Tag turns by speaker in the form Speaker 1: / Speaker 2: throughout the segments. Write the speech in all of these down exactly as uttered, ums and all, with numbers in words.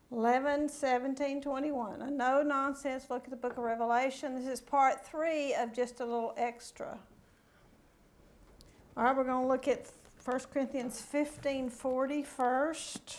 Speaker 1: eleven, seventeen, twenty-one. A no-nonsense look at the book of Revelation. This is part three of just a little extra. All right, we're going to look at First Corinthians fifteen forty first.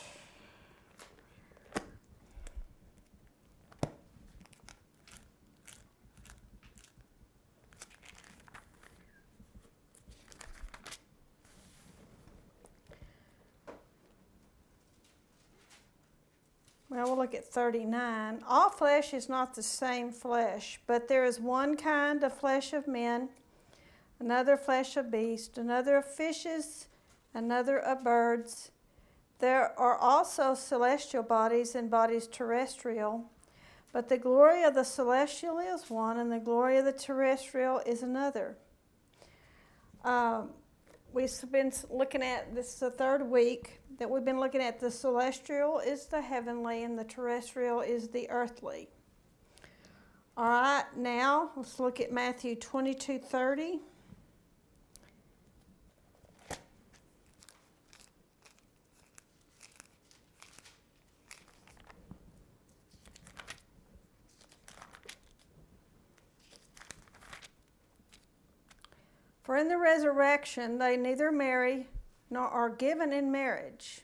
Speaker 1: Well, we'll look at thirty-nine. All flesh is not the same flesh, but there is one kind of flesh of men, another flesh of beasts, another of fishes, another of birds. There are also celestial bodies and bodies terrestrial, but the glory of the celestial is one, and the glory of the terrestrial is another. Um, we've been looking at, this is the third week that we've been looking at. The celestial is the heavenly and the terrestrial is the earthly. All right, now let's look at Matthew twenty-two thirty. For in the resurrection they neither marry nor are given in marriage,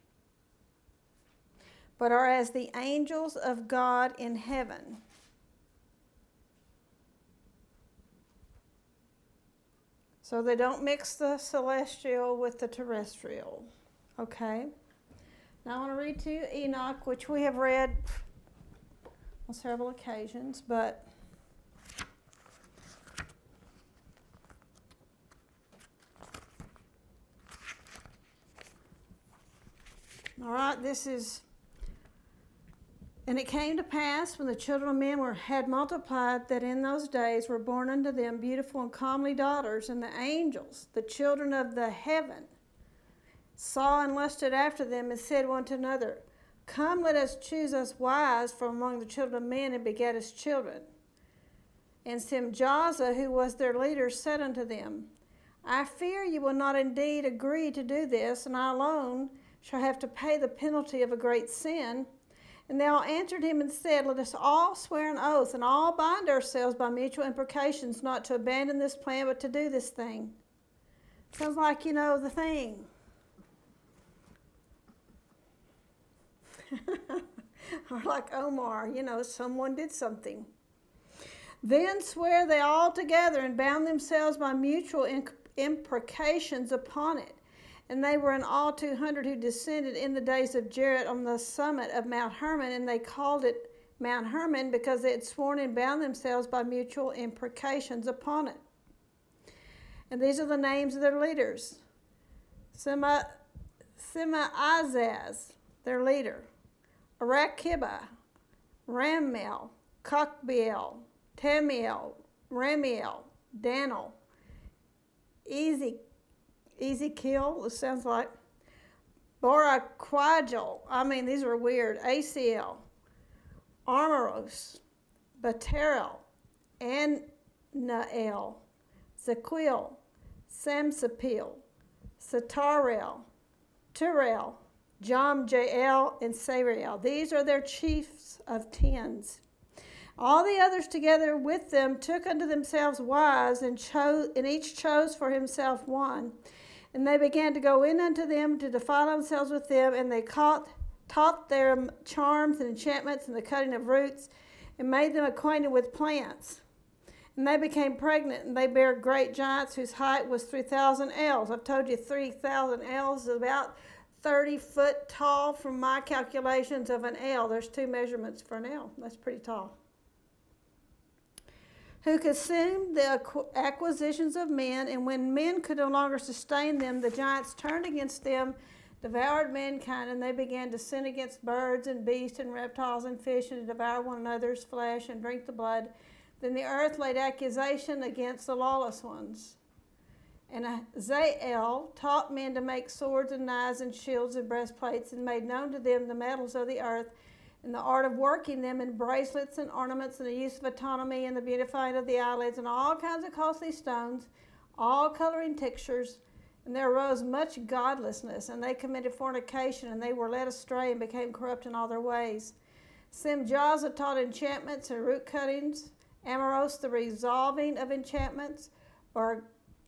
Speaker 1: but are as the angels of God in heaven. So they don't mix the celestial with the terrestrial. Okay? Now I want to read to you Enoch, which we have read on several occasions, but all right, this is, and it came to pass when the children of men were had multiplied that in those days were born unto them beautiful and comely daughters, and the angels, the children of the heaven, saw and lusted after them, and said one to another, Come, let us choose us wives from among the children of men, and beget us children. And Simjaza, who was their leader, said unto them, I fear you will not indeed agree to do this, and I alone shall have to pay the penalty of a great sin. And they all answered him and said, Let us all swear an oath, and all bind ourselves by mutual imprecations, not to abandon this plan, but to do this thing. Sounds like you know the thing. Or like Omar, you know, someone did something. Then swear they all together and bound themselves by mutual imprecations upon it. And they were in all two hundred who descended in the days of Jared on the summit of Mount Hermon, and they called it Mount Hermon because they had sworn and bound themselves by mutual imprecations upon it. And these are the names of their leaders. Sema, Semaazaz, their leader. Arakibah, Rammel, Kokbiel, Tamiel, Ramiel, Danel, Ezekiel, Ezekiel, it sounds like, Boraquajal, I mean, these are weird, Asiel, Armoros, Baterel, Anael, Zequil, Samsapil, Satarel, Turel, Jomjael, and Sariel. These are their chiefs of tens. All the others together with them took unto themselves wives, and, chose, and each chose for himself one. And they began to go in unto them to defile themselves with them, and they caught, taught their charms and enchantments and the cutting of roots, and made them acquainted with plants. And they became pregnant, and they bare great giants whose height was three thousand ells. I've told you three thousand ells is about thirty foot tall from my calculations of an ell. There's two measurements for an ell. That's pretty tall. Who consumed the acquisitions of men, and when men could no longer sustain them, the giants turned against them, devoured mankind, and they began to sin against birds and beasts and reptiles and fish, and to devour one another's flesh and drink the blood. Then the earth laid accusation against the lawless ones. And Azazel taught men to make swords and knives and shields and breastplates, and made known to them the metals of the earth, and the art of working them in bracelets and ornaments, and the use of autonomy and the beautifying of the eyelids, and all kinds of costly stones, all coloring tinctures, And there arose much godlessness, and they committed fornication, and they were led astray and became corrupt in all their ways. Simjaza taught enchantments and root cuttings, Amoros the resolving of enchantments, Bar-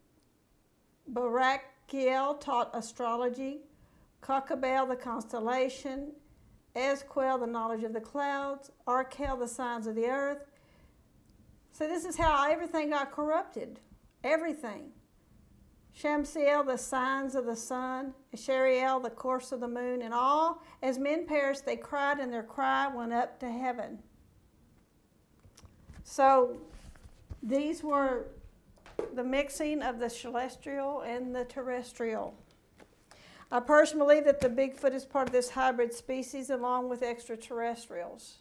Speaker 1: Barakiel taught astrology, Kokabel the constellation, Esquel the knowledge of the clouds, Arkel the signs of the earth. So this is how everything got corrupted. Everything. Shamsiel the signs of the sun, Shariel the course of the moon, and all as men perished, they cried, and their cry went up to heaven. So these were the mixing of the celestial and the terrestrial. I personally believe that the Bigfoot is part of this hybrid species along with extraterrestrials.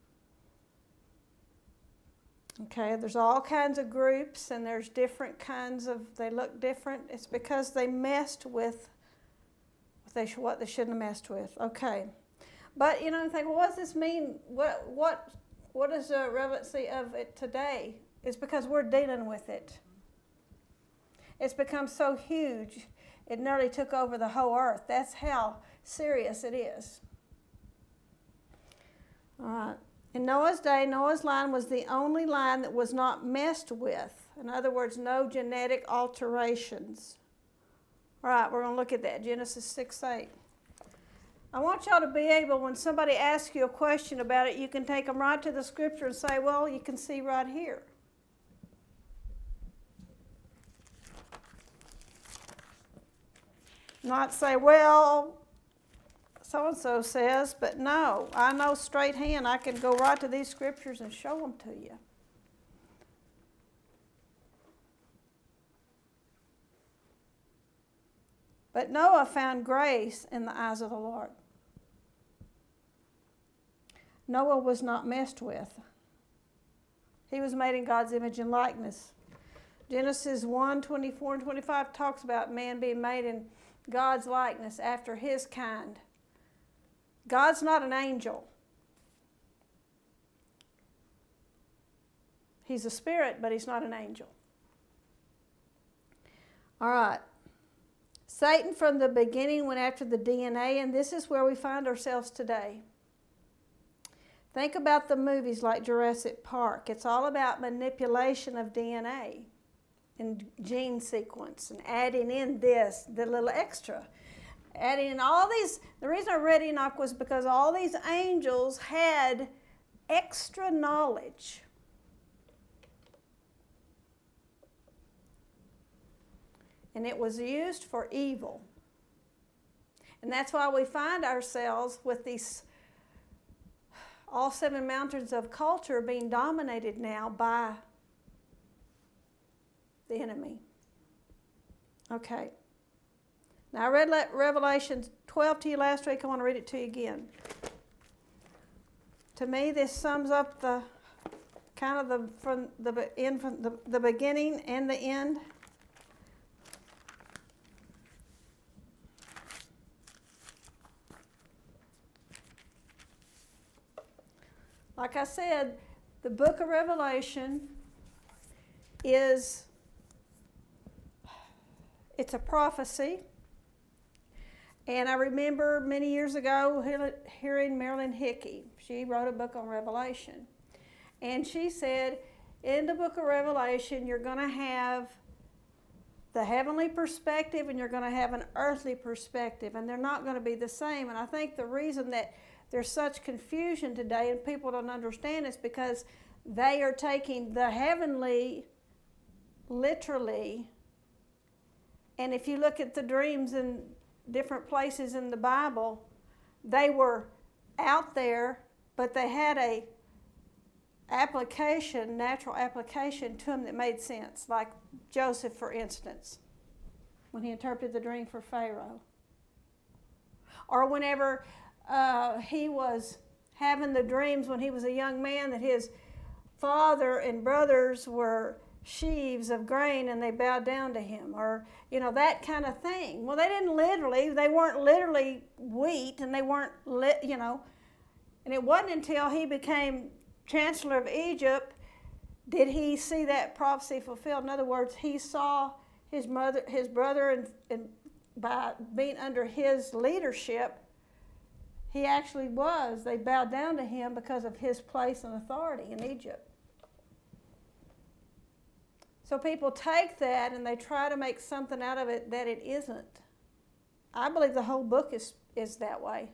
Speaker 1: Okay, there's all kinds of groups, and there's different kinds of, they look different. It's because they messed with what they, what they shouldn't have messed with. Okay. But, you know, you think, well, what does this mean? What, what, what is the relevancy of it today? It's because we're dealing with it. It's become so huge, it nearly took over the whole earth. That's how serious it is. All right. In Noah's day, Noah's line was the only line that was not messed with. In other words, no genetic alterations. All right, we're going to look at that, Genesis six eight. I want y'all to be able, when somebody asks you a question about it, you can take them right to the scripture and say, well, you can see right here. Not say, well, so-and-so says, but no, I know straight hand. I can go right to these scriptures and show them to you. But Noah found grace in the eyes of the Lord. Noah was not messed with. He was made in God's image and likeness. Genesis one, twenty-four and twenty-five talks about man being made in God's likeness after his kind. God's not an angel. He's a spirit, but he's not an angel. All right. Satan from the beginning went after the D N A, and this is where we find ourselves today. Think about the movies like Jurassic Park. It's all about manipulation of D N A and gene sequence and adding in this, the little extra. Adding in all these, the reason I read Enoch was because all these angels had extra knowledge. And it was used for evil. And that's why we find ourselves with these, all seven mountains of culture being dominated now by the enemy. Okay. Now I read Revelation twelve to you last week. I want to read it to you again. To me, this sums up the kind of the from the end from the, the beginning and the end. Like I said, the book of Revelation is, it's a prophecy. And I remember many years ago hearing Marilyn Hickey. She wrote a book on Revelation. And she said, in the book of Revelation, you're going to have the heavenly perspective and you're going to have an earthly perspective. And they're not going to be the same. And I think the reason that there's such confusion today and people don't understand is because they are taking the heavenly literally. And if you look at the dreams in different places in the Bible, they were out there, but they had a application, natural application to them that made sense. Like Joseph, for instance, when he interpreted the dream for Pharaoh. Or whenever uh, he was having the dreams when he was a young man that his father and brothers were sheaves of grain and they bowed down to him, or you know, that kind of thing. Well, they didn't literally, they weren't literally wheat, and they weren't lit, you know, and it wasn't until he became Chancellor of Egypt did he see that prophecy fulfilled. In other words, he saw his mother, his brother, and, and by being under his leadership, he actually was. They bowed down to him because of his place and authority in Egypt. So people take that and they try to make something out of it that it isn't. I believe the whole book is, is that way.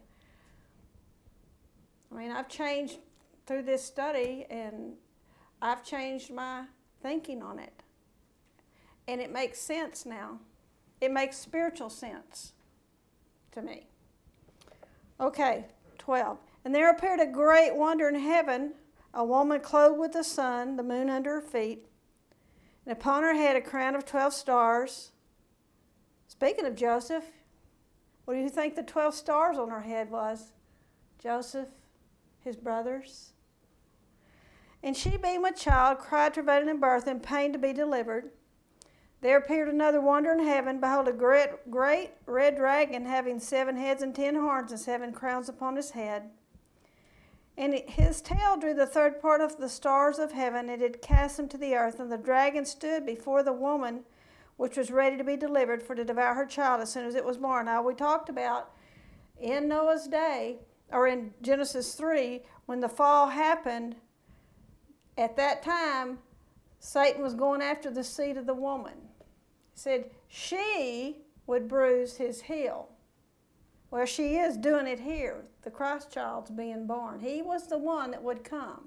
Speaker 1: I mean, I've changed through this study, and I've changed my thinking on it. And it makes sense now. It makes spiritual sense to me. Okay, twelve. And there appeared a great wonder in heaven, a woman clothed with the sun, the moon under her feet, and upon her head a crown of twelve stars. Speaking of Joseph, what do you think the twelve stars on her head was? Joseph, his brothers. And she, being with child, cried, travailing in birth, and pain to be delivered. There appeared another wonder in heaven. Behold, a great, great red dragon, having seven heads and ten horns, and seven crowns upon his head. And his tail drew the third part of the stars of heaven, and it cast them to the earth. And the dragon stood before the woman, which was ready to be delivered, for to devour her child as soon as it was born. Now, we talked about in Noah's day, or in Genesis three, when the fall happened, at that time, Satan was going after the seed of the woman. He said she would bruise his heel. Well, she is doing it here. The Christ child's being born. He was the one that would come.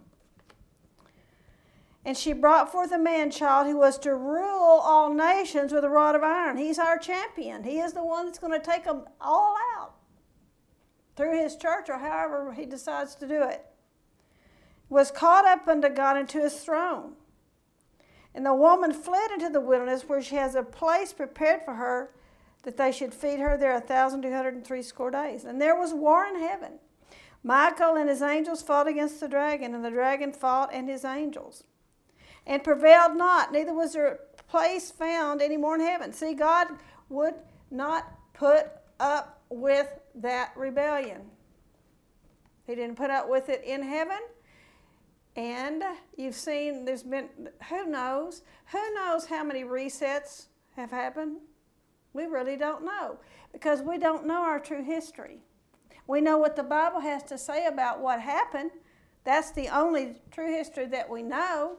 Speaker 1: And she brought forth a man-child who was to rule all nations with a rod of iron. He's our champion. He is the one that's going to take them all out through his church, or however he decides to do it. Was caught up unto God into his throne. And the woman fled into the wilderness, where she has a place prepared for her, that they should feed her there a thousand two hundred and three score days. And there was war in heaven. Michael and his angels fought against the dragon, and the dragon fought and his angels, and prevailed not, neither was there a place found any more in heaven. See, God would not put up with that rebellion. He didn't put up with it in heaven. And you've seen, there's been, who knows? Who knows how many resets have happened? We really don't know, because we don't know our true history. We know what the Bible has to say about what happened. That's the only true history that we know.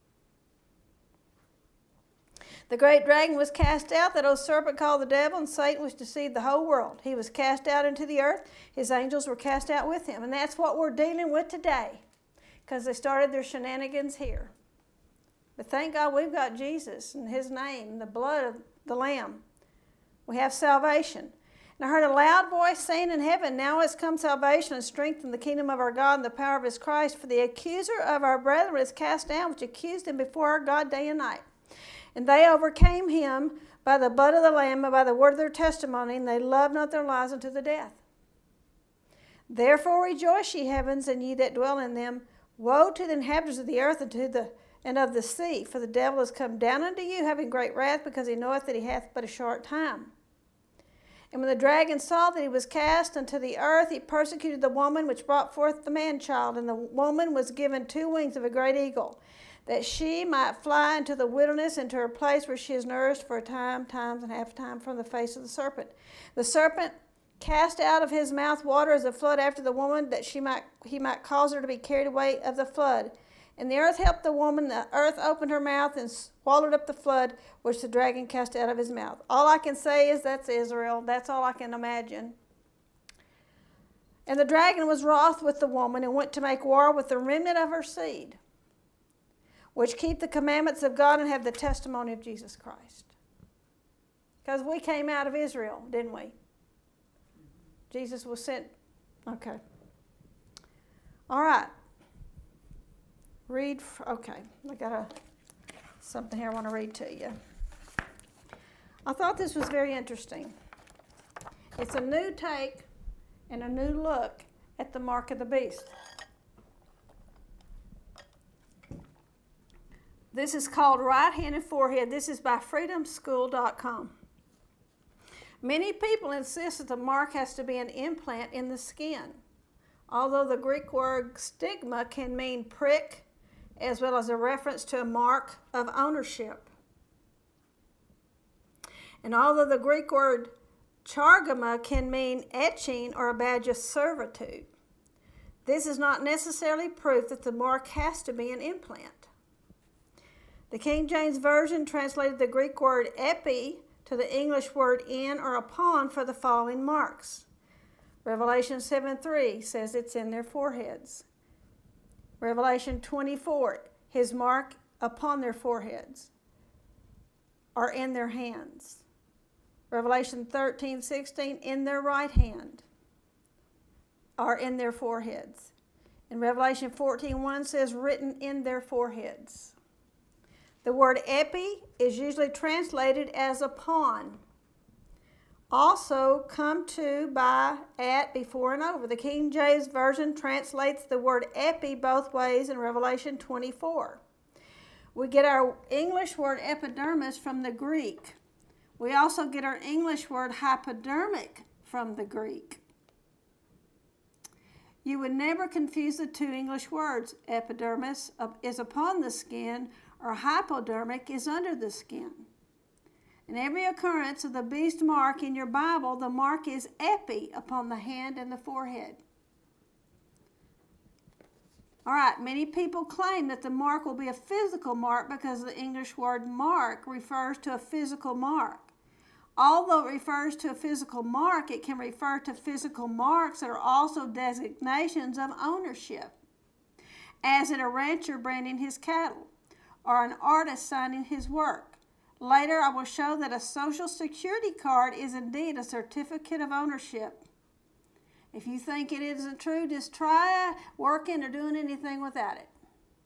Speaker 1: The great dragon was cast out, that old serpent called the devil, and Satan, which deceived the whole world. He was cast out into the earth. His angels were cast out with him. And that's what we're dealing with today, because they started their shenanigans here. But thank God we've got Jesus and his name, the blood of the Lamb. We have salvation. And I heard a loud voice saying in heaven, now has come salvation and strength in the kingdom of our God and the power of his Christ. For the accuser of our brethren is cast down, which accused him before our God day and night. And they overcame him by the blood of the Lamb and by the word of their testimony, and they loved not their lives unto the death. Therefore rejoice, ye heavens, and ye that dwell in them. Woe to the inhabitants of the earth and to the and of the sea, for the devil is come down unto you, having great wrath, because he knoweth that he hath but a short time. And when the dragon saw that he was cast unto the earth, he persecuted the woman which brought forth the man-child. And the woman was given two wings of a great eagle, that she might fly into the wilderness, into her place where she is nourished for a time, times and half a time from the face of the serpent. The serpent cast out of his mouth water as a flood after the woman, that she might he might cause her to be carried away of the flood. And the earth helped the woman. The earth opened her mouth and swallowed up the flood, which the dragon cast out of his mouth. All I can say is that's Israel. That's all I can imagine. And the dragon was wroth with the woman, and went to make war with the remnant of her seed, which keep the commandments of God and have the testimony of Jesus Christ. Because we came out of Israel, didn't we? Jesus was sent. Okay. All right. Read. Okay. I got a, something here I want to read to you. I thought this was very interesting. It's a new take and a new look at the mark of the beast. This is called Right Hand and Forehead. This is by freedom school dot com. Many people insist that the mark has to be an implant in the skin, although the Greek word stigma can mean prick, as well as a reference to a mark of ownership. And although the Greek word chargama can mean etching or a badge of servitude, this is not necessarily proof that the mark has to be an implant. The King James Version translated the Greek word epi to the English word in or upon for the following marks. Revelation seven three says it's in their foreheads. Revelation twenty-four, his mark upon their foreheads or in their hands. Revelation thirteen sixteen, in their right hand or in their foreheads. And Revelation fourteen one says written in their foreheads. The word epi is usually translated as upon. Also, come to, by, at, before, and over. The King James Version translates the word epi both ways in Revelation twenty-four. We get our English word epidermis from the Greek. We also get our English word hypodermic from the Greek. You would never confuse the two English words. Epidermis is upon the skin, or hypodermic is under the skin. In every occurrence of the beast mark in your Bible, the mark is epi upon the hand and the forehead. All right, many people claim that the mark will be a physical mark because the English word mark refers to a physical mark. Although it refers to a physical mark, it can refer to physical marks that are also designations of ownership, as in a rancher branding his cattle, or an artist signing his work. Later, I will show that a Social Security card is indeed a certificate of ownership. If you think it isn't true, just try working or doing anything without it.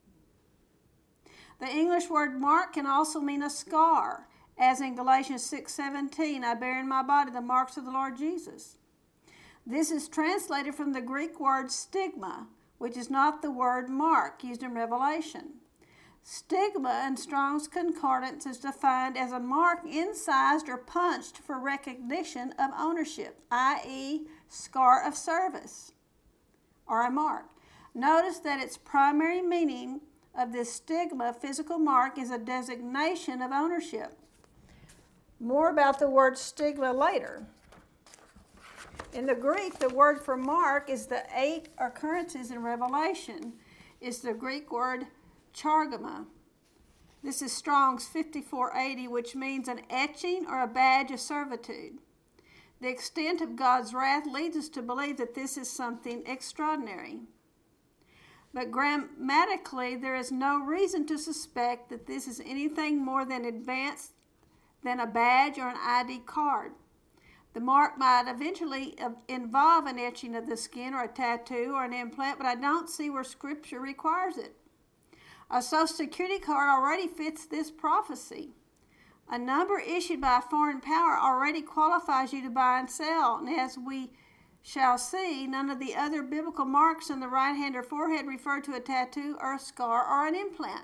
Speaker 1: The English word mark can also mean a scar, as in Galatians six seventeen, I bear in my body the marks of the Lord Jesus. This is translated from the Greek word stigma, which is not the word mark used in Revelation. Stigma in Strong's Concordance is defined as a mark incised or punched for recognition of ownership, that is, scar of service, or a mark. Notice that its primary meaning of this stigma physical mark is a designation of ownership. More about the word stigma later. In the Greek, the word for mark is the eight occurrences in Revelation. It's the Greek word chargama. This is Strong's fifty-four eighty, which means an etching or a badge of servitude. The extent of God's wrath leads us to believe that this is something extraordinary. But grammatically, there is no reason to suspect that this is anything more than advanced than a badge or an I D card. The mark might eventually involve an etching of the skin or a tattoo or an implant, but I don't see where Scripture requires it. A Social Security card already fits this prophecy. A number issued by a foreign power already qualifies you to buy and sell, and as we shall see, none of the other biblical marks on the right hand or forehead refer to a tattoo or a scar or an implant.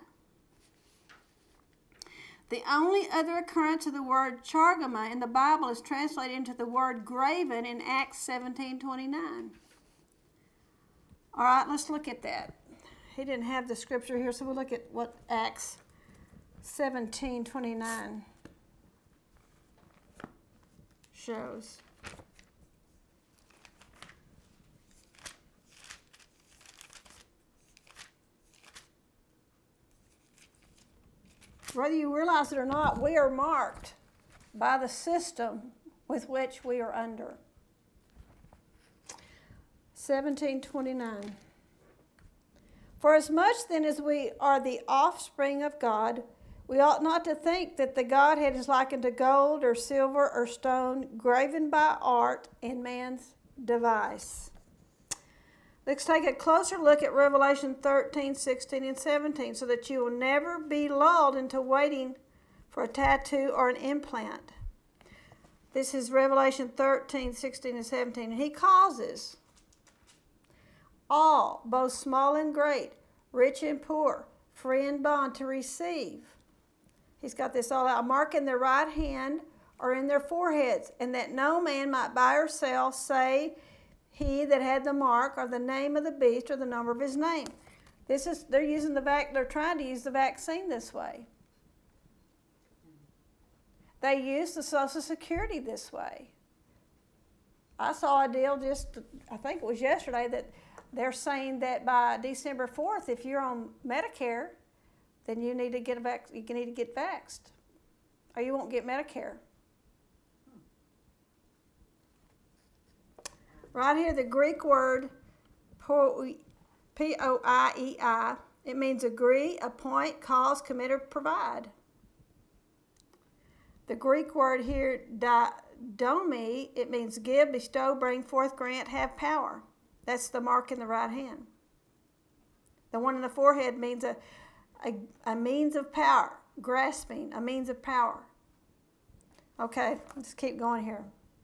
Speaker 1: The only other occurrence of the word chargama in the Bible is translated into the word graven in Acts seventeen twenty-nine. All right, let's look at that. He didn't have the scripture here, so we'll look at what Acts seventeen twenty-nine shows. Whether you realize it or not, we are marked by the system with which we are under. seventeen twenty-nine. For as much then as we are the offspring of God, we ought not to think that the Godhead is likened to gold or silver or stone, graven by art in man's device. Let's take a closer look at Revelation thirteen, sixteen, and seventeen so that you will never be lulled into waiting for a tattoo or an implant. This is Revelation thirteen, sixteen, and seventeen. And he causes all, both small and great, rich and poor, free and bond, to receive. He's got this all out. A mark in their right hand or in their foreheads, and that no man might buy or sell, save he that had the mark or the name of the beast or the number of his name. This is they're using the vac. They're trying to use the vaccine this way. they use the Social Security this way. I saw a deal just, I think it was yesterday, that they're saying that by December fourth, if you're on Medicare, then you need to get a vac- you need to get vaxxed, or you won't get Medicare. Right here, the Greek word P O I E I, it means agree, appoint, cause, commit, or provide. The Greek word here, didomi, it means give, bestow, bring forth, grant, have power. That's the mark in the right hand. The one in the forehead means a, a, a means of power, grasping, a means of power. Okay, let's keep going here.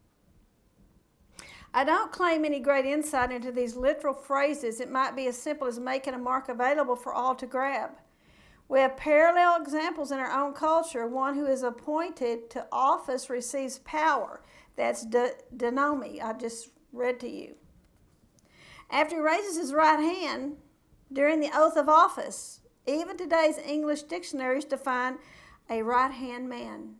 Speaker 1: I don't claim any great insight into these literal phrases. It might be as simple as making a mark available for all to grab. We have parallel examples in our own culture. One who is appointed to office receives power. That's didomi, I just read to you. After he raises his right hand during the oath of office, even today's English dictionaries define a right-hand man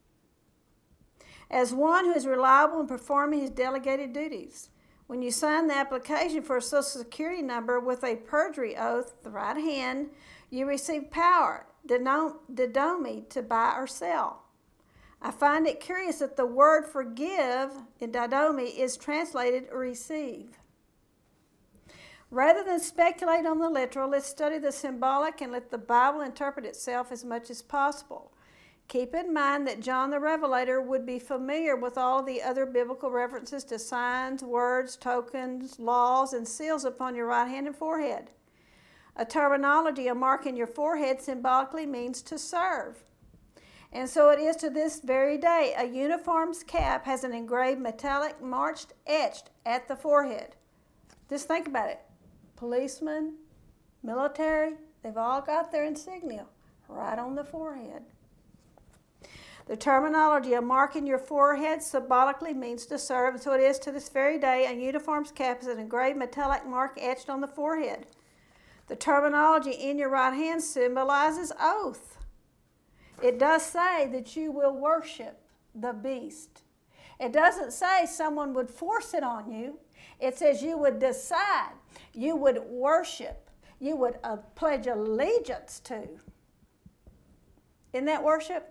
Speaker 1: as one who is reliable in performing his delegated duties. When you sign the application for a Social Security number with a perjury oath, the right hand, you receive power, didomi, to buy or sell. I find it curious that the word forgive in didomi is translated receive. Rather than speculate on the literal, let's study the symbolic and let the Bible interpret itself as much as possible. Keep in mind that John the Revelator would be familiar with all the other biblical references to signs, words, tokens, laws, and seals upon your right hand and forehead. A terminology, a mark in your forehead, symbolically means to serve. And so it is to this very day. A uniform's cap has an engraved metallic mark etched at the forehead. Just think about it. Policemen, military, they've all got their insignia right on the forehead. The terminology, a mark in your forehead, symbolically means to serve, and so it is to this very day. A uniform's cap is an engraved metallic mark etched on the forehead. The terminology in your right hand symbolizes oath. It does say that you will worship the beast. It doesn't say someone would force it on you. It says you would decide, you would worship, you would uh, pledge allegiance to. Isn't that worship?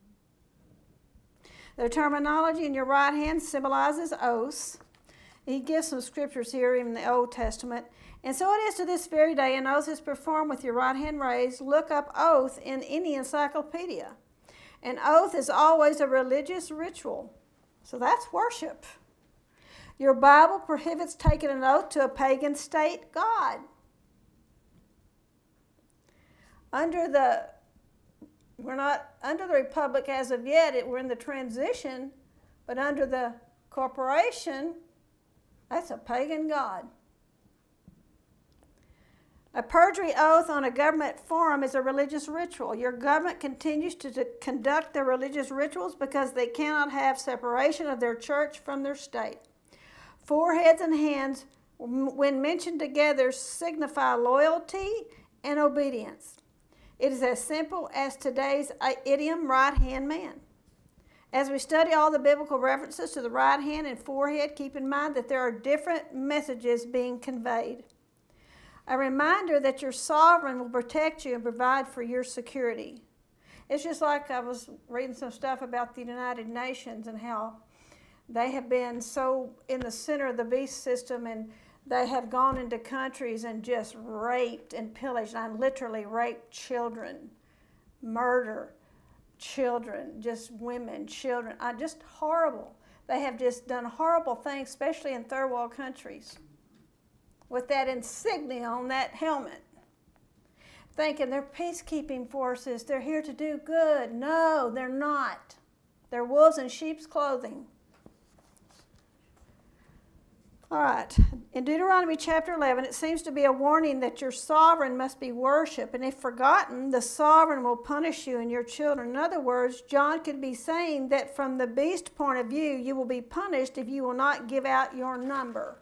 Speaker 1: The terminology in your right hand symbolizes oaths. He gives some scriptures here in the Old Testament. And so it is to this very day. An oath is performed with your right hand raised. Look up oath in any encyclopedia. An oath is always a religious ritual. So that's worship. Your Bible prohibits taking an oath to a pagan state god. Under the We're not under the republic as of yet. It, we're in the transition, but under the corporation, that's a pagan god. A perjury oath on a government forum is a religious ritual. Your government continues to, to conduct their religious rituals because they cannot have separation of their church from their state. Foreheads and hands, when mentioned together, signify loyalty and obedience. It is as simple as today's idiom, right-hand man. As we study all the biblical references to the right hand and forehead, keep in mind that there are different messages being conveyed. A reminder that your sovereign will protect you and provide for your security. It's just like I was reading some stuff about the United Nations and how they have been so in the center of the beast system, and they have gone into countries and just raped and pillaged, and literally raped children, murder children, just women, children, uh, just horrible. They have just done horrible things, especially in third world countries, with that insignia on that helmet, thinking they're peacekeeping forces, they're here to do good. No, they're not. They're wolves in sheep's clothing. All right, in Deuteronomy chapter eleven, it seems to be a warning that your sovereign must be worshipped, and if forgotten, the sovereign will punish you and your children. In other words, John could be saying that from the beast point of view, you will be punished if you will not give out your number.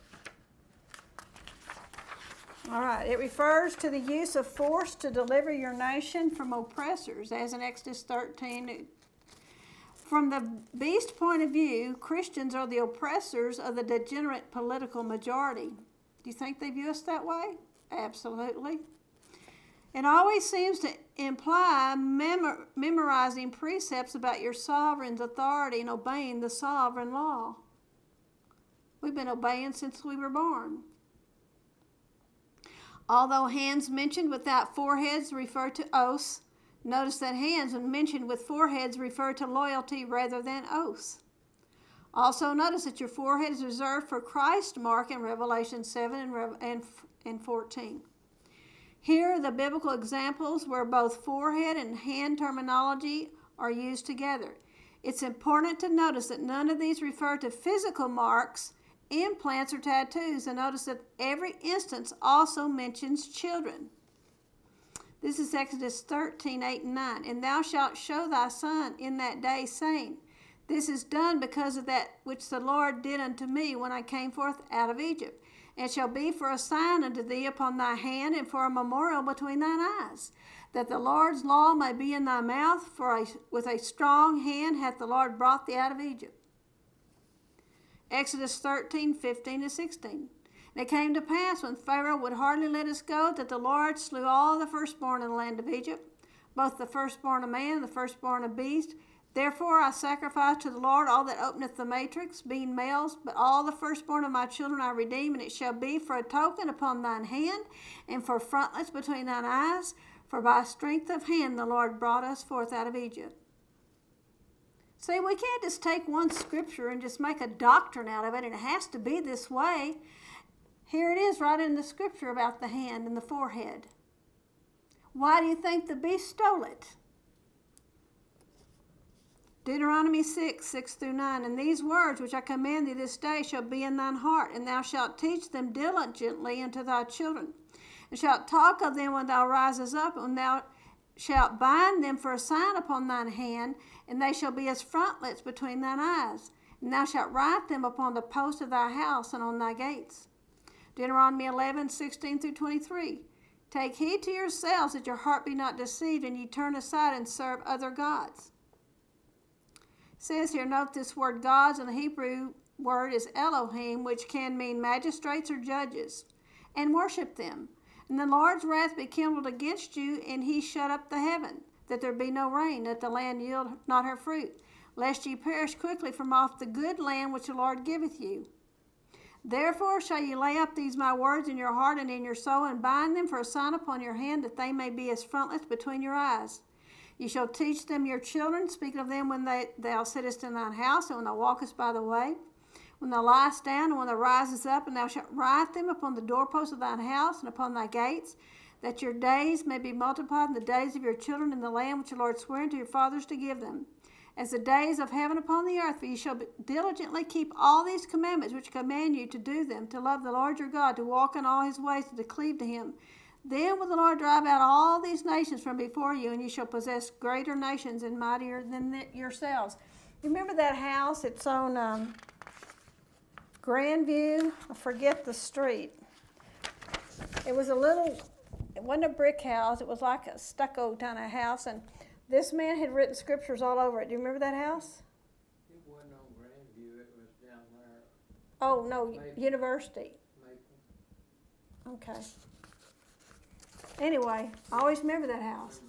Speaker 1: All right, it refers to the use of force to deliver your nation from oppressors, as in Exodus thirteen. From the beast point of view, Christians are the oppressors of the degenerate political majority. Do you think they view us that way? Absolutely. It always seems to imply memor- memorizing precepts about your sovereign's authority and obeying the sovereign law. We've been obeying since we were born. Although hands mentioned without foreheads refer to oaths, notice that hands when mentioned with foreheads refer to loyalty rather than oaths. Also notice that your forehead is reserved for Christ's mark in Revelation seven and, Re- and, and fourteen. Here are the biblical examples where both forehead and hand terminology are used together. It's important to notice that none of these refer to physical marks, implants, or tattoos, and notice that every instance also mentions children. This is Exodus thirteen, eight and nine. And thou shalt show thy son in that day, saying, This is done because of that which the Lord did unto me when I came forth out of Egypt. It shall be for a sign unto thee upon thy hand, and for a memorial between thine eyes, that the Lord's law may be in thy mouth, for a, with a strong hand hath the Lord brought thee out of Egypt. Exodus thirteen, fifteen and sixteen. And it came to pass, when Pharaoh would hardly let us go, that the Lord slew all the firstborn in the land of Egypt, both the firstborn of man and the firstborn of beast. Therefore I sacrifice to the Lord all that openeth the matrix, being males, but all the firstborn of my children I redeem, and it shall be for a token upon thine hand, and for frontlets between thine eyes, for by strength of hand the Lord brought us forth out of Egypt. See, we can't just take one scripture and just make a doctrine out of it, and it has to be this way. Here it is right in the scripture about the hand and the forehead. Why do you think the beast stole it? Deuteronomy six, six through nine. And these words which I command thee this day shall be in thine heart, and thou shalt teach them diligently unto thy children, and shalt talk of them when thou risest up, and thou shalt bind them for a sign upon thine hand, and they shall be as frontlets between thine eyes. And thou shalt write them upon the post of thy house and on thy gates. Deuteronomy eleven, sixteen through twenty-three. Take heed to yourselves that your heart be not deceived, and ye turn aside and serve other gods. It says here, note this word gods in the Hebrew word is Elohim, which can mean magistrates or judges, and worship them. And the Lord's wrath be kindled against you, and he shut up the heaven, that there be no rain, that the land yield not her fruit, lest ye perish quickly from off the good land which the Lord giveth you. Therefore shall ye lay up these my words in your heart and in your soul, and bind them for a sign upon your hand, that they may be as frontlets between your eyes. Ye shall teach them your children, speaking of them when they, thou sittest in thine house, and when thou walkest by the way, when thou liest down, and when thou risest up, and thou shalt write them upon the doorposts of thine house and upon thy gates, that your days may be multiplied in the days of your children in the land which the Lord sware unto your fathers to give them, as the days of heaven upon the earth. For ye shall diligently keep all these commandments which command you to do them, to love the Lord your God, to walk in all his ways, and to cleave to him. Then will the Lord drive out all these nations from before you, and you shall possess greater nations and mightier than the, yourselves. You remember that house? It's on um, Grandview. I forget the street. It was a little, it wasn't a brick house. It was like a stucco kind of house, and this man had written scriptures all over it. Do you remember that house?
Speaker 2: It wasn't on Grandview. It was down there.
Speaker 1: Oh, no,
Speaker 2: Maple.
Speaker 1: University.
Speaker 2: Maple.
Speaker 1: Okay. Anyway, I always remember that house.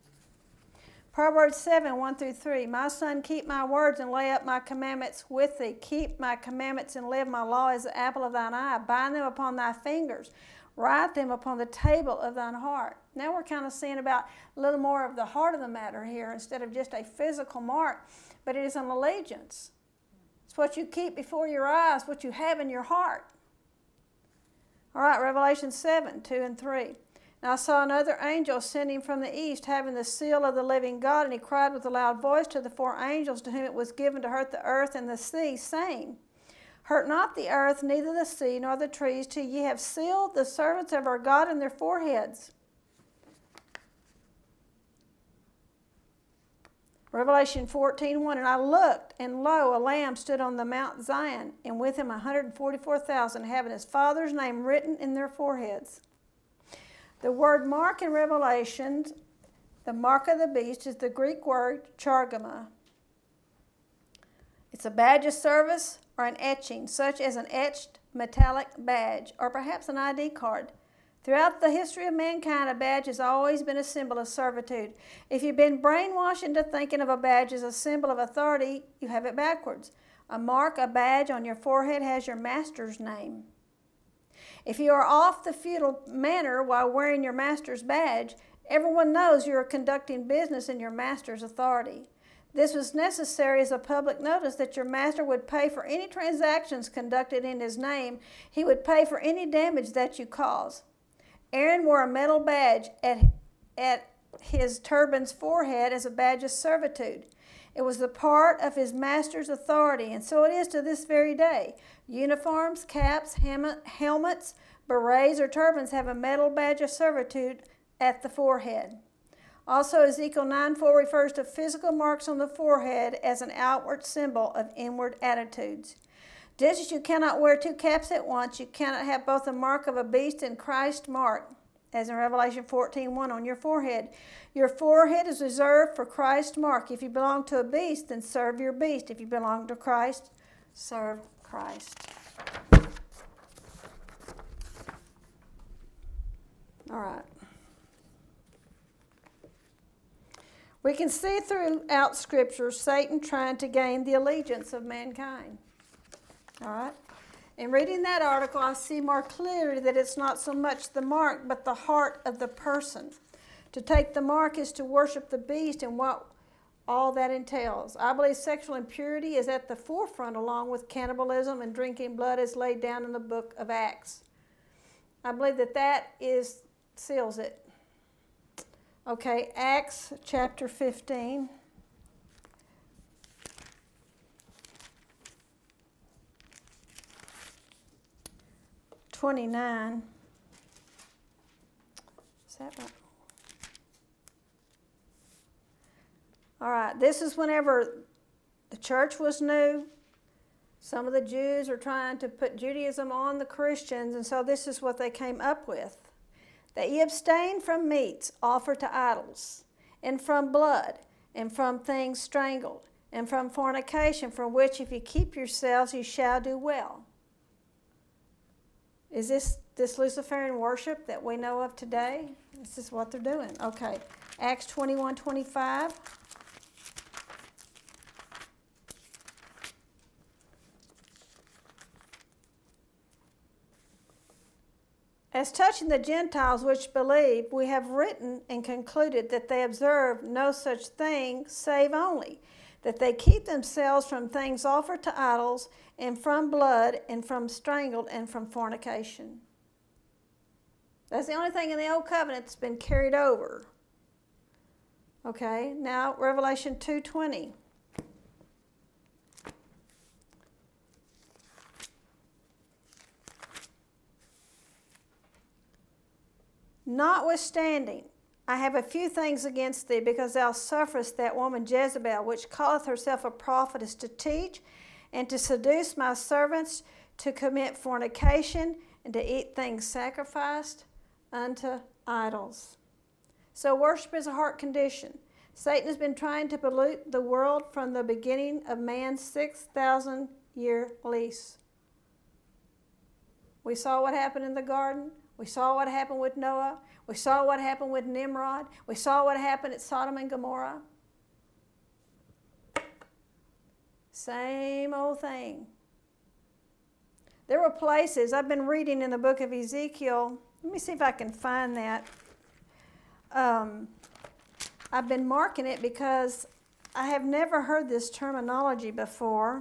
Speaker 1: Proverbs seven, one through three. My son, keep my words and lay up my commandments with thee. Keep my commandments and live. My law is the apple of thine eye. Bind them upon thy fingers. Write them upon the table of thine heart. Now we're kind of seeing about a little more of the heart of the matter here instead of just a physical mark, but it is an allegiance. It's what you keep before your eyes, what you have in your heart. All right, Revelation seven, two and three. And I saw another angel ascending from the east, having the seal of the living God, and he cried with a loud voice to the four angels to whom it was given to hurt the earth and the sea, saying, Hurt not the earth, neither the sea, nor the trees, till ye have sealed the servants of our God in their foreheads. Revelation fourteen, one. And I looked, and lo, a lamb stood on the Mount Zion, and with him one hundred forty-four thousand, having his Father's name written in their foreheads. The word mark in Revelation, the mark of the beast, is the Greek word chargama. It's a badge of service or an etching, such as an etched metallic badge or perhaps an I D card. Throughout the history of mankind, a badge has always been a symbol of servitude. If you've been brainwashed into thinking of a badge as a symbol of authority, you have it backwards. A mark, a badge on your forehead has your master's name. If you are off the feudal manner while wearing your master's badge, everyone knows you are conducting business in your master's authority. This was necessary as a public notice that your master would pay for any transactions conducted in his name. He would pay for any damage that you cause. Aaron wore a metal badge at, at his turban's forehead as a badge of servitude. It was the part of his master's authority, and so it is to this very day. Uniforms, caps, helmets, berets, or turbans have a metal badge of servitude at the forehead. Also, Ezekiel nine four refers to physical marks on the forehead as an outward symbol of inward attitudes. Just as you cannot wear two caps at once, you cannot have both the mark of a beast and Christ's mark, as in Revelation fourteen one, on your forehead. Your forehead is reserved for Christ's mark. If you belong to a beast, then serve your beast. If you belong to Christ, serve Christ. All right. We can see throughout Scripture Satan trying to gain the allegiance of mankind. All right? In reading that article, I see more clearly that it's not so much the mark, but the heart of the person. To take the mark is to worship the beast and what all that entails. I believe sexual impurity is at the forefront, along with cannibalism and drinking blood as laid down in the book of Acts. I believe that that is seals it. Okay, Acts chapter fifteen. twenty-nine. Is that right? All right, this is whenever the church was new. Some of the Jews are trying to put Judaism on the Christians, and so this is what they came up with. That ye abstain from meats offered to idols, and from blood, and from things strangled, and from fornication, from which if you keep yourselves, you shall do well. Is this this Luciferian worship that we know of today? This is what they're doing. Okay, Acts twenty-one twenty-five. As touching the Gentiles which believe, we have written and concluded that they observe no such thing, save only that they keep themselves from things offered to idols, and from blood, and from strangled, and from fornication. That's the only thing in the Old Covenant that's been carried over. Okay, now Revelation two twenty. Notwithstanding, I have a few things against thee, because thou sufferest that woman Jezebel, which calleth herself a prophetess, to teach and to seduce my servants to commit fornication and to eat things sacrificed unto idols. So worship is a heart condition. Satan has been trying to pollute the world from the beginning of man's six thousand year lease. We saw what happened in the garden. We saw what happened with Noah. We saw what happened with Nimrod. We saw what happened at Sodom and Gomorrah. Same old thing. There were places, I've been reading in the book of Ezekiel. Let me see if I can find that. Um, I've been marking it because I have never heard this terminology before.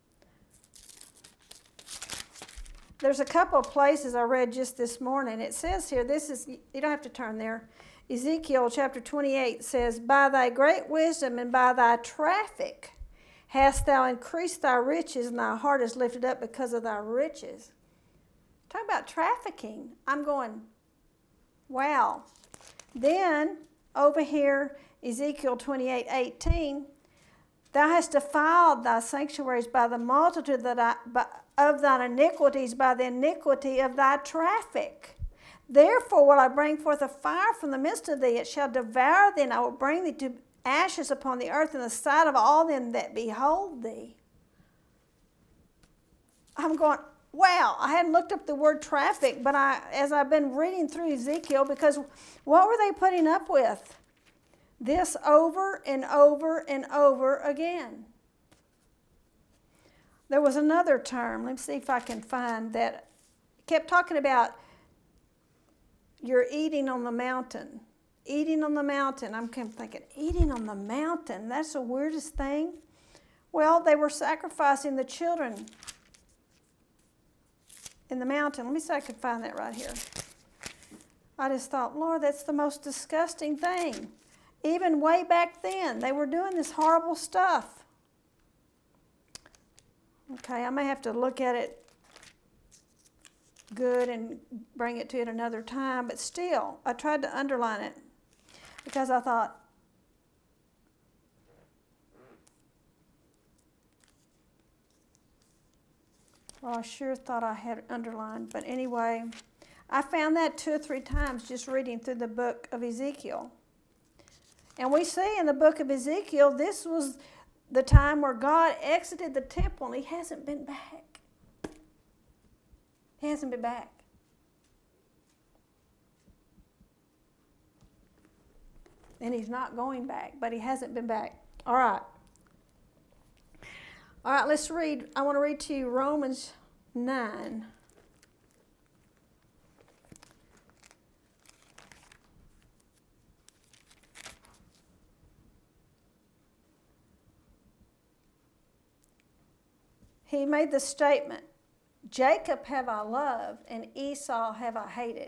Speaker 1: There's a couple of places I read just this morning. It says here, this is, you don't have to turn there. Ezekiel chapter twenty-eight says, by thy great wisdom and by thy traffic hast thou increased thy riches, and thy heart is lifted up because of thy riches. Talk about trafficking. I'm going, wow. Then, over here, Ezekiel twenty-eight eighteen, thou hast defiled thy sanctuaries by the multitude that I, by, of thine iniquities, by the iniquity of thy traffic. Therefore will I bring forth a fire from the midst of thee, it shall devour thee, and I will bring thee to ashes upon the earth in the sight of all them that behold thee. I'm going, wow, I hadn't looked up the word traffic, but I, as I've been reading through Ezekiel, because what were they putting up with? This over and over and over again. There was another term. Let me see if I can find that. It kept talking about you're eating on the mountain. Eating on the mountain. I'm thinking, eating on the mountain? That's the weirdest thing. Well, they were sacrificing the children in the mountain. Let me see if I can find that right here. I just thought, Lord, that's the most disgusting thing. Even way back then, they were doing this horrible stuff. Okay, I may have to look at it good and bring it to it another time, but still, I tried to underline it because I thought, well, I sure thought I had it underlined, but anyway, I found that two or three times just reading through the book of Ezekiel. And we see in the book of Ezekiel, this was the time where God exited the temple, and he hasn't been back. He hasn't been back. And he's not going back, but he hasn't been back. All right. All right, let's read. I want to read to you Romans nine. He made the statement, Jacob have I loved, and Esau have I hated.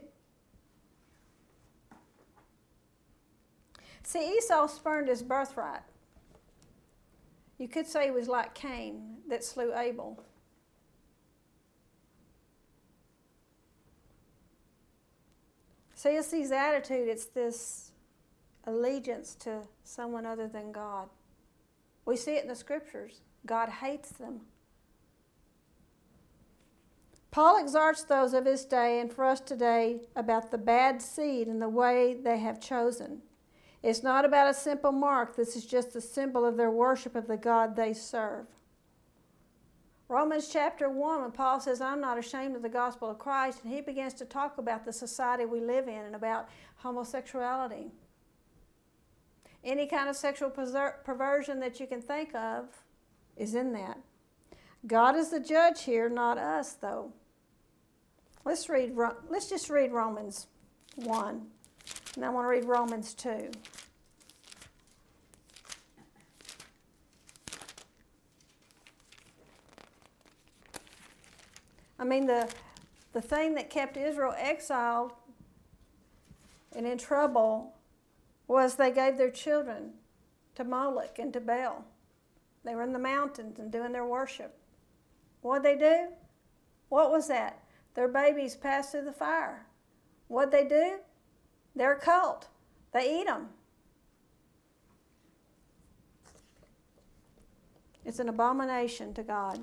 Speaker 1: See, Esau spurned his birthright. You could say he was like Cain that slew Abel. See, it's his attitude. It's this allegiance to someone other than God. We see it in the scriptures. God hates them. Paul exhorts those of his day and for us today about the bad seed and the way they have chosen. It's not about a simple mark. This is just a symbol of their worship of the God they serve. Romans chapter one, when Paul says, I'm not ashamed of the gospel of Christ, and he begins to talk about the society we live in and about homosexuality. Any kind of sexual perversion that you can think of is in that. God is the judge here, not us, though. Let's read. Let's just read Romans one, and I want to read Romans two. I mean, the the thing that kept Israel exiled and in trouble was they gave their children to Moloch and to Baal. They were in the mountains and doing their worship. What'd they do? What was that? Their babies passed through the fire. What'd they do? They're a cult. They eat them. It's an abomination to God.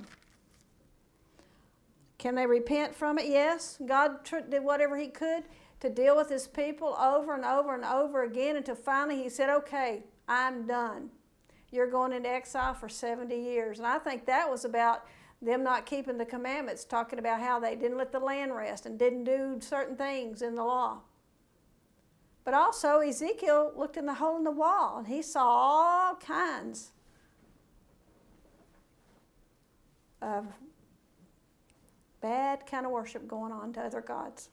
Speaker 1: Can they repent from it? Yes. God tr- did whatever he could to deal with his people over and over and over again until finally he said, okay, I'm done. You're going into exile for seventy years. And I think that was about them not keeping the commandments, talking about how they didn't let the land rest and didn't do certain things in the law. But also Ezekiel looked in the hole in the wall and he saw all kinds of bad kind of worship going on to other gods.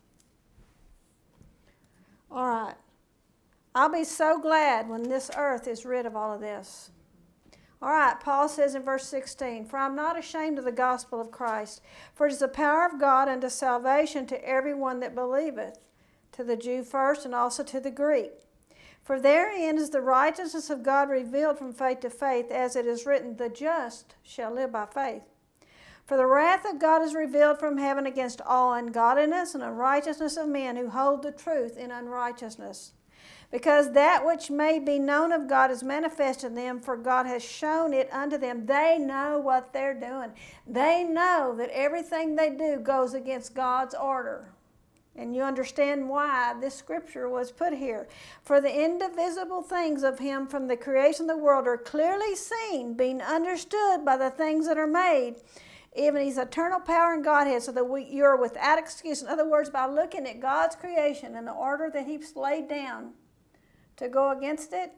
Speaker 1: All right. I'll be so glad when this earth is rid of all of this. All right, Paul says in verse sixteen, for I'm not ashamed of the gospel of Christ, for it is the power of God unto salvation to everyone that believeth, to the Jew first and also to the Greek. For therein is the righteousness of God revealed from faith to faith, as it is written, the just shall live by faith. For the wrath of God is revealed from heaven against all ungodliness and unrighteousness of men who hold the truth in unrighteousness. Because that which may be known of God is manifest in them, for God has shown it unto them. They know what they're doing. They know that everything they do goes against God's order. And you understand why this scripture was put here. For the indivisible things of him from the creation of the world are clearly seen, being understood by the things that are made, Even He's eternal power and Godhead, so that we, you're without excuse. In other words, by looking at God's creation and the order that He's laid down to go against it,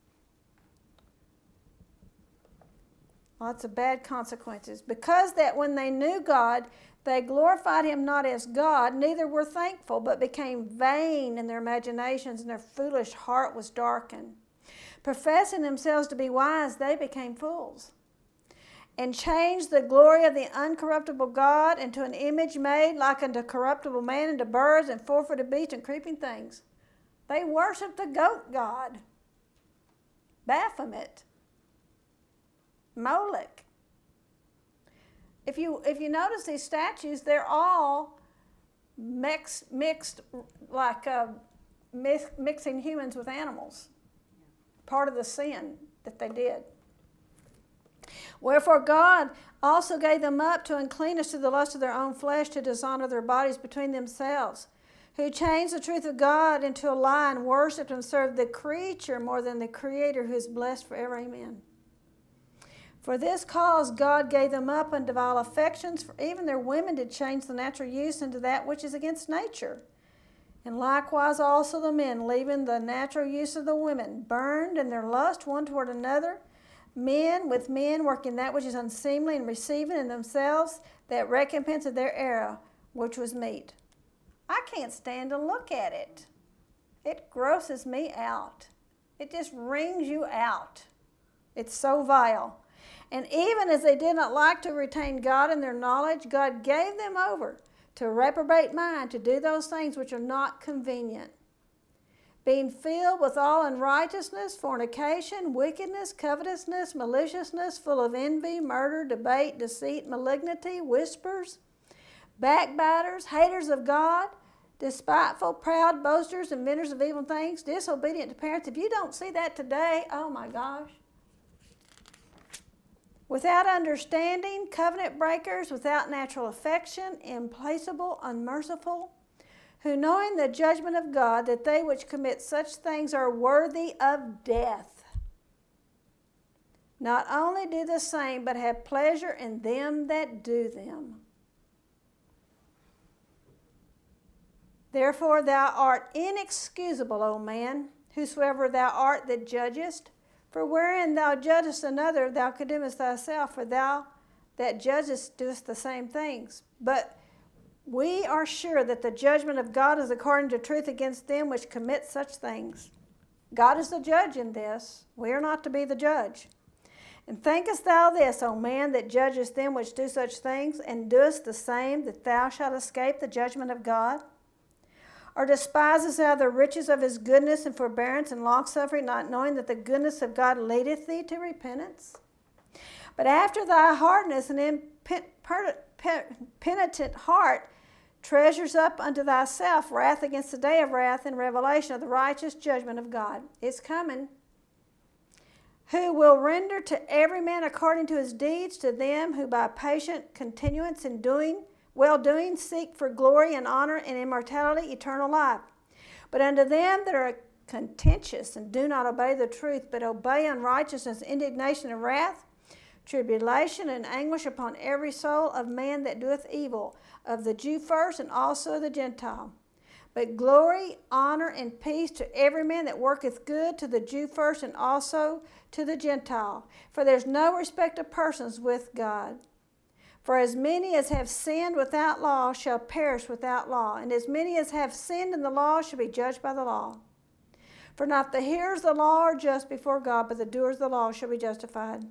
Speaker 1: lots of bad consequences. Because that when they knew God, they glorified Him not as God, neither were thankful, but became vain in their imaginations, and their foolish heart was darkened. Professing themselves to be wise, they became fools, and changed the glory of the uncorruptible God into an image made like unto corruptible man, and to birds, and four-footed beasts, and creeping things. They worshiped the goat god, Baphomet, Molech. If you, if you notice these statues, they're all mixed, mixed like uh, mix, mixing humans with animals. Part of the sin that they did. Wherefore God also gave them up to uncleanness to the lust of their own flesh, to dishonor their bodies between themselves, who changed the truth of God into a lie, and worshipped and served the creature more than the Creator, who is blessed forever. Amen. For this cause God gave them up unto vile affections, for even their women did change the natural use into that which is against nature. And likewise also the men, leaving the natural use of the women, burned in their lust one toward another, men with men, working that which is unseemly, and receiving in themselves that recompense of their error, which was meat. I can't stand to look at it. It grosses me out. It just wrings you out. It's so vile. And even as they did not like to retain God in their knowledge, God gave them over to a reprobate mind, to do those things which are not convenient, being filled with all unrighteousness, fornication, wickedness, covetousness, maliciousness, full of envy, murder, debate, deceit, malignity, whispers, backbiters, haters of God, despiteful, proud, boasters, inventors of evil things, disobedient to parents. If you don't see that today, oh my gosh. Without understanding, covenant breakers, without natural affection, implacable, unmerciful, who knowing the judgment of God, that they which commit such things are worthy of death, not only do the same, but have pleasure in them that do them. Therefore thou art inexcusable, O man, whosoever thou art that judgest. For wherein thou judgest another, thou condemnest thyself, for thou that judgest doest the same things. But we are sure that the judgment of God is according to truth against them which commit such things. God is the judge in this. We are not to be the judge. And thinkest thou this, O man, that judgest them which do such things, and doest the same, that thou shalt escape the judgment of God? Or despisest thou the riches of His goodness and forbearance and longsuffering, not knowing that the goodness of God leadeth thee to repentance? But after thy hardness and impenitent heart treasures up unto thyself wrath against the day of wrath and revelation of the righteous judgment of God. It's coming. Who will render to every man according to his deeds, to them who by patient continuance in doing well-doing seek for glory and honor and immortality, eternal life. But unto them that are contentious and do not obey the truth, but obey unrighteousness, indignation and wrath, tribulation and anguish upon every soul of man that doeth evil, of the Jew first and also the Gentile. But glory, honor, and peace to every man that worketh good, to the Jew first and also to the Gentile. For there's no respect of persons with God. For as many as have sinned without law shall perish without law, and as many as have sinned in the law shall be judged by the law. For not the hearers of the law are just before God, but the doers of the law shall be justified.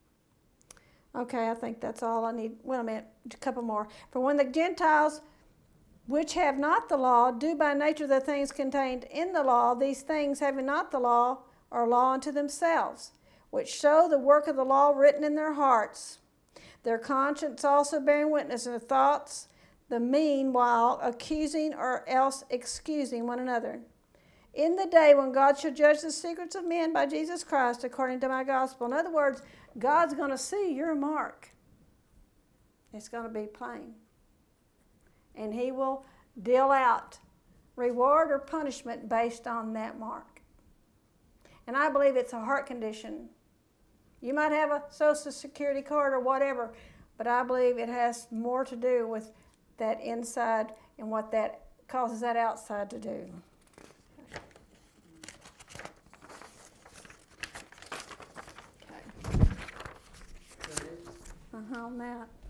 Speaker 1: Okay, I think that's all I need. Wait a minute, a couple more. For when the Gentiles, which have not the law, do by nature the things contained in the law, these things having not the law are law unto themselves, which show the work of the law written in their hearts, their conscience also bearing witness, in their thoughts, the meanwhile accusing or else excusing one another. In the day when God shall judge the secrets of men by Jesus Christ according to my gospel. In other words, God's going to see your mark. It's going to be plain. And He will deal out reward or punishment based on that mark. And I believe it's a heart condition. You might have a Social Security card or whatever, but I believe it has more to do with that inside and what that causes that outside to do. Okay. Uh-huh, on that.